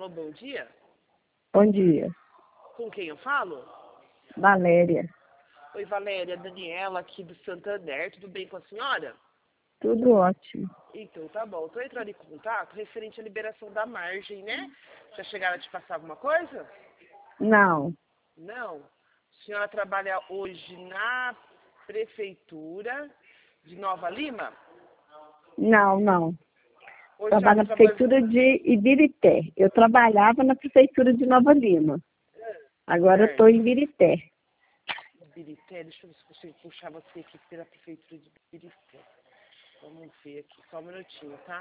Alô, bom dia. Bom dia. Com quem eu falo? Valéria. Oi, Valéria, Daniela aqui do Santander. Tudo bem com a senhora? Tudo ótimo. Então, tá bom. Estou entrando em contato referente à liberação da margem, né? Já chegaram a te passar alguma coisa? Não, Não. A senhora trabalha hoje na prefeitura de Nova Lima? não. Ou já Trabalho na trabalha... prefeitura de Ibirité. Eu trabalhava na prefeitura de Nova Lima. Agora eu estou Certo. em Ibirité. Ibirité, deixa eu ver se eu consigo puxar você aqui pela prefeitura de Ibirité. Vamos ver aqui, só um minutinho, tá?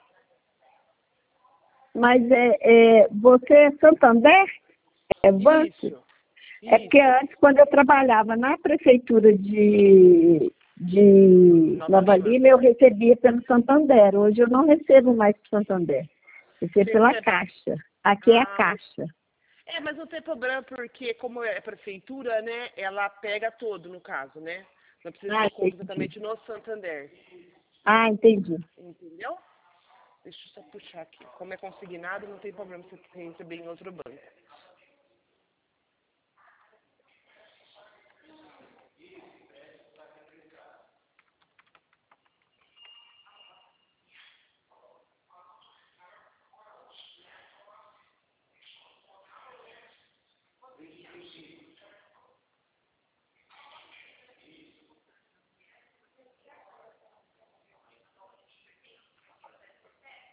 Mas você é Santander? É banco? Isso, É porque isso. antes, quando eu trabalhava na prefeitura de Nova Nova Lima. Lima, eu recebia pelo Santander. Hoje eu não recebo mais pelo Santander. Recebo Você pela recebe... Caixa. Aqui é a Ah, Caixa. mas não tem problema, porque como é prefeitura, né, ela pega todo, no caso, né? Não precisa Ah, ter conta entendi. exatamente no Santander. Ah, entendi. Entendeu? Deixa eu só puxar aqui. Como é consignado, não tem problema você receber em outro banco.